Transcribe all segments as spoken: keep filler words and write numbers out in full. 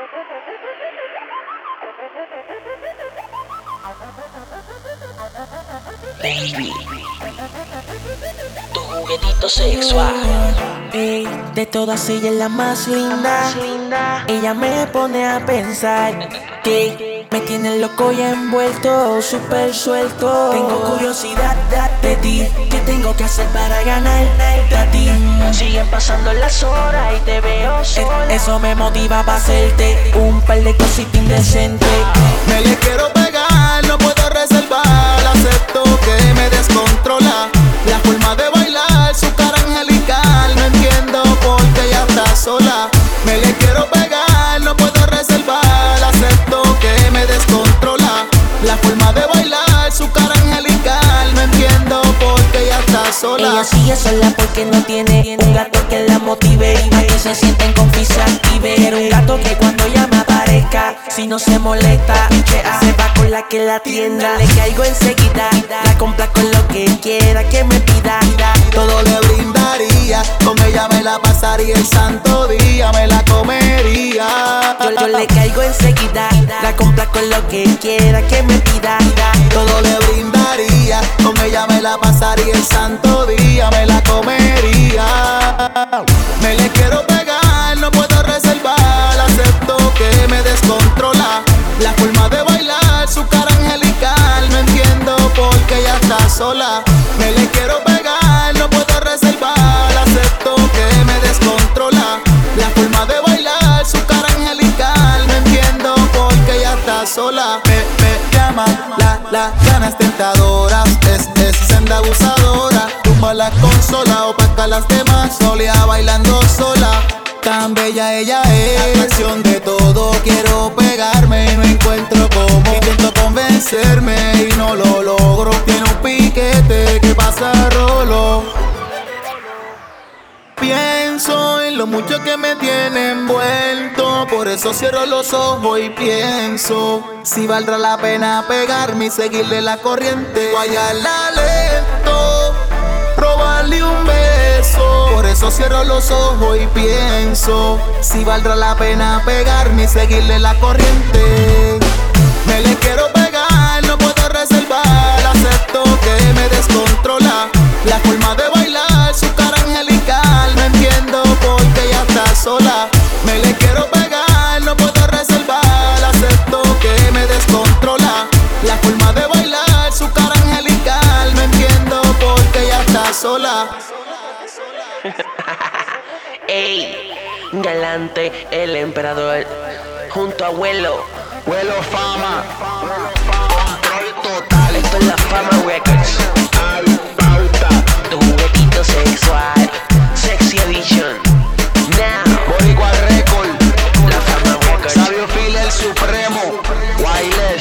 Baby, tu juguetito sexual. Ey, de todas ella es la más linda. Ella me pone a pensar que me tiene loco y envuelto, súper suelto. Tengo curiosidad de ti, ¿qué tengo que hacer para ganarte a ti? Siguen pasando las horas y te veo sola. Eso me motiva para hacerte un par de cositas indecentes. Me le quiero pegar, no puedo reservar. Acepto que me descontrola la forma de bailar, su cara angelical. No entiendo por qué ella está sola. Me le quiero pegar, no puedo reservar. Acepto que me descontrola la forma de bailar, su cara angelical. No entiendo por qué ella está sola. Ella sigue sola porque no tiene un gato que la motive y para que se sienten confianza se active. Quiero un gato que cuando ella me aparezca, si no se molesta, que se va con la que la atienda. Le caigo enseguida, la compra con lo que quiera que me pida. Todo le brindaría, con ella me la pasaría el santo día, me la comería. Yo, yo le caigo enseguida, la compra con lo que quiera que me pida. Todo le brindaría, con ella me la pasaría el santo día, me la comería. Me le quiero pegar, no puedo reservar. Acepto que me descontrola la forma de bailar, su cara angelical. No entiendo por qué ella está sola. Me le quiero pegar, no puedo reservar. Acepto que me descontrola la forma de bailar, su cara angelical. No entiendo por qué ella está sola. Me, me llama la, las ganas tentadoras. Es, es senda abusadora. Tumba la consola, opaca a las demás. Solea bailando sola. Tan bella ella es, atracción de todo. Quiero pegarme y no encuentro cómo. Intento convencerme y no lo logro. Tiene un piquete que pasa rolo. Pienso en lo mucho que me tiene envuelto, por eso cierro los ojos y pienso si valdrá la pena pegarme y seguirle la corriente. Guayarla lento, robarle un beso. Por eso cierro los ojos y pienso si valdrá la pena pegarme y seguirle la corriente. Me le quiero pegar, no puedo reservar. Acepto que me descontrola la forma de bailar, su cara angelical. No entiendo por qué ella está sola. Me le quiero pegar, no puedo reservar. Acepto que me descontrola la forma de bailar, su cara angelical. No entiendo por qué ella está sola. Ey, galante el emperador junto a Abuelo. Abuelo Fama, control total. Esto es la Fama Records. Al pauta, Tu juguetito sexual, Sexy Edition. Now, Boricua Record, la Fama Records. Sabio Phil el Supremo, Wireless,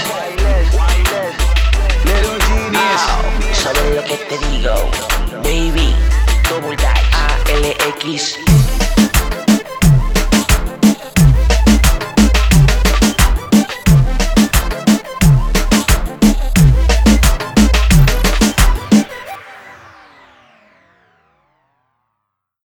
Little Genius. Wow, ¿sabes lo que te digo? Baby, Double Dash, A L X.